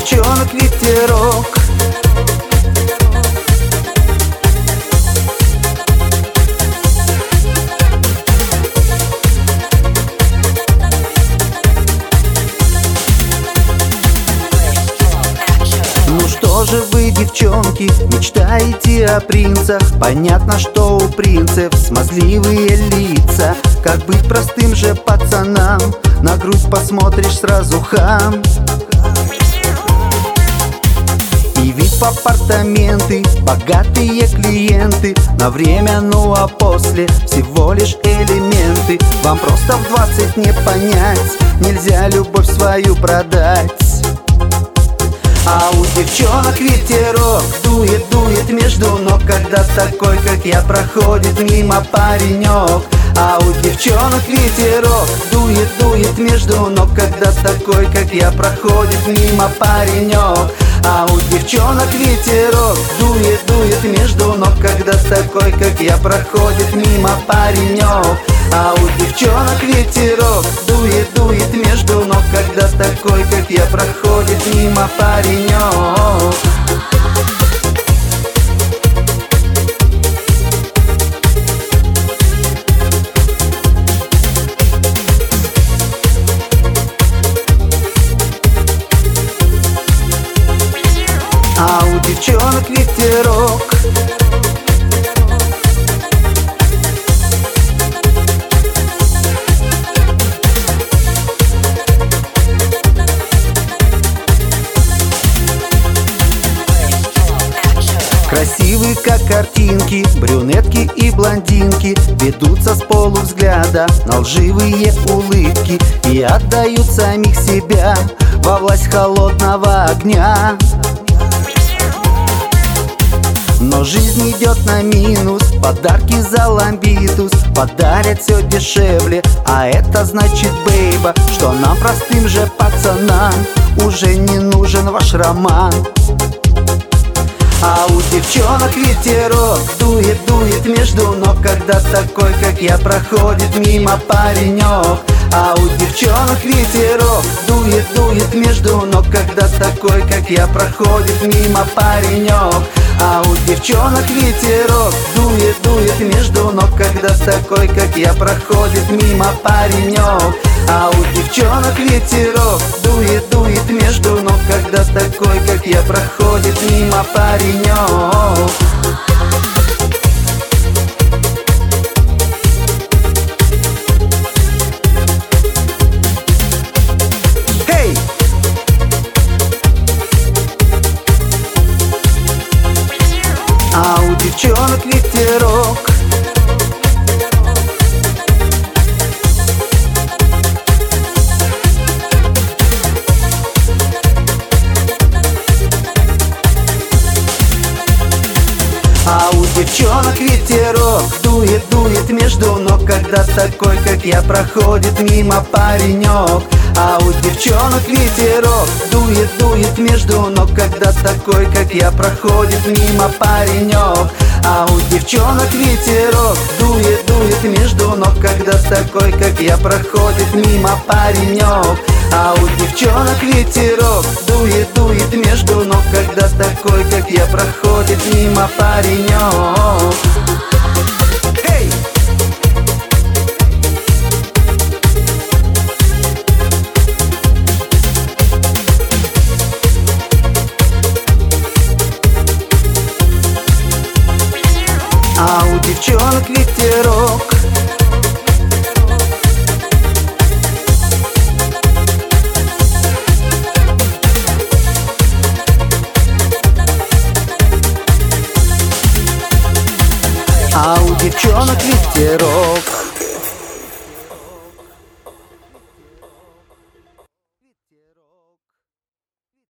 девчонок ветерок. Ну что же вы, девчонки, мечтаете о принцах? Понятно, что у принцев смазливые лица. Как быть простым же пацанам? На грудь посмотришь, сразу хам. И вид в апартаменты, богатые клиенты. На время, ну а после всего лишь элементы. Вам просто в 20 не понять, нельзя любовь свою продать. А у девчонок ветерок дует, дует между ног, когда такой, как я, проходит мимо паренек. А у девчонок ветерок дует, дует между ног, когда такой, как я, проходит мимо паренек. А у девчонок ветерок дует, дует между ног, когда такой, как я, проходит мимо паренек. А у девчонок ветерок дует, дует между ног, когда такой, как я, проходит мимо паренек. А у девчонок ветерок. Красивые, как картинки, брюнетки и блондинки ведутся с полувзгляда на лживые улыбки и отдают самих себя во власть холодного огня. Но жизнь идет на минус, подарки за ламбитус подарят все дешевле, а это значит, бейба, что нам, простым же пацанам, уже не нужен ваш роман. А у девчонок ветерок дует, дует между ног, когда такой, как я, проходит мимо паренек. А у девчонок ветерок дует, дует между ног, когда такой, как я, проходит мимо паренек. А у девчонок ветерок дует, дует между ног, когда такой, как я, проходит мимо паренек. А у девчонок ветерок дует, дует между ног, когда такой, как я, проходит мимо паренек. Hey! А у девчонок ветерок. А у девчонок ветерок дует, дует между ног, когда такой, как я, проходит мимо паренек. А у девчонок ветерок дует, дует между ног, когда такой, как я, проходит мимо паренек. А у девчонок ветерок дует, дует между ног, когда такой, как я, проходит мимо паренек. А у девчонок ветерок дует, дует между ног, когда такой, как я, проходит мимо паренек. Hey! А у девчонок ветерок. А у девчонок ветерок.